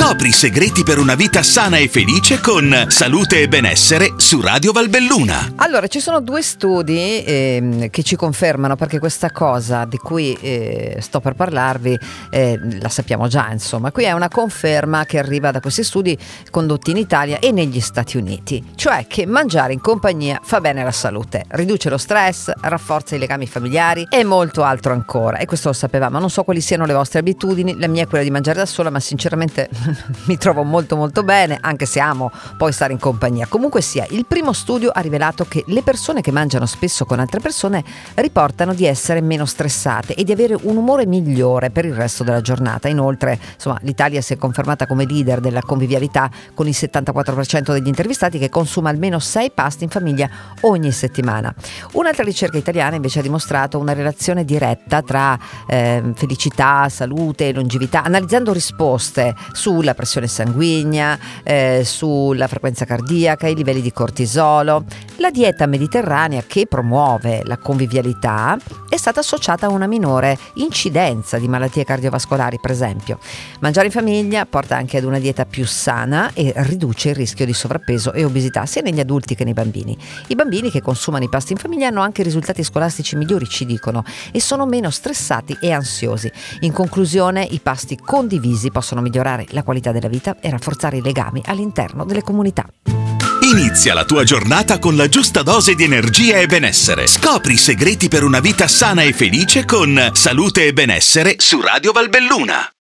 Scopri i segreti per una vita sana e felice con Salute e Benessere su Radio Valbelluna. Allora, ci sono due studi che ci confermano, perché questa cosa di cui sto per parlarvi la sappiamo già, insomma. Qui è una conferma che arriva da questi studi condotti in Italia e negli Stati Uniti, cioè che mangiare in compagnia fa bene alla salute, riduce lo stress, rafforza i legami familiari e molto altro ancora. E questo lo sapevamo. Non so quali siano le vostre abitudini, la mia è quella di mangiare da sola, ma sinceramente mi trovo molto molto bene, anche se amo poi stare in compagnia. Comunque sia, il primo studio ha rivelato che le persone che mangiano spesso con altre persone riportano di essere meno stressate e di avere un umore migliore per il resto della giornata. Inoltre, insomma, l'Italia si è confermata come leader della convivialità, con il 74% degli intervistati che consuma almeno 6 pasti in famiglia ogni settimana. Un'altra ricerca italiana invece ha dimostrato una relazione diretta tra felicità, salute e longevità, analizzando risposte sulla pressione sanguigna, sulla frequenza cardiaca, i livelli di cortisolo. La dieta mediterranea, che promuove la convivialità, è stata associata a una minore incidenza di malattie cardiovascolari, per esempio. Mangiare in famiglia porta anche ad una dieta più sana e riduce il rischio di sovrappeso e obesità sia negli adulti che nei bambini. I bambini che consumano i pasti in famiglia hanno anche risultati scolastici migliori, ci dicono, e sono meno stressati e ansiosi. In conclusione, i pasti condivisi possono migliorare la qualità della vita e rafforzare i legami all'interno delle comunità. Inizia la tua giornata con la giusta dose di energia e benessere. Scopri i segreti per una vita sana e felice con Salute e Benessere su Radio Valbelluna.